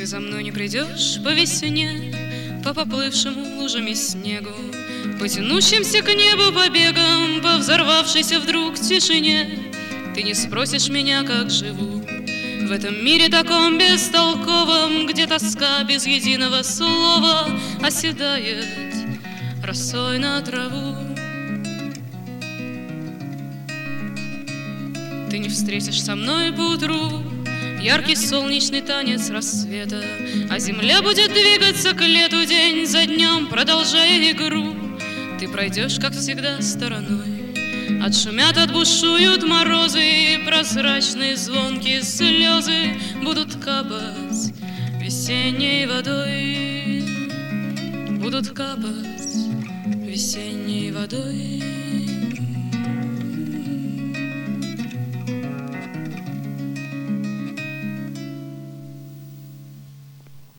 Ты за мной не придешь по весне, по поплывшему лужами снегу, по тянущимся к небу побегам, по взорвавшейся вдруг тишине. Ты не спросишь меня, как живу в этом мире таком бестолковом, где тоска без единого слова оседает росой на траву. Ты не встретишь со мной поутру яркий солнечный танец рассвета, а земля будет двигаться к лету день за днем, продолжая игру. Ты пройдешь, как всегда, стороной, отшумят, отбушуют морозы, и прозрачные звонкие слезы будут капать весенней водой, будут капать весенней водой.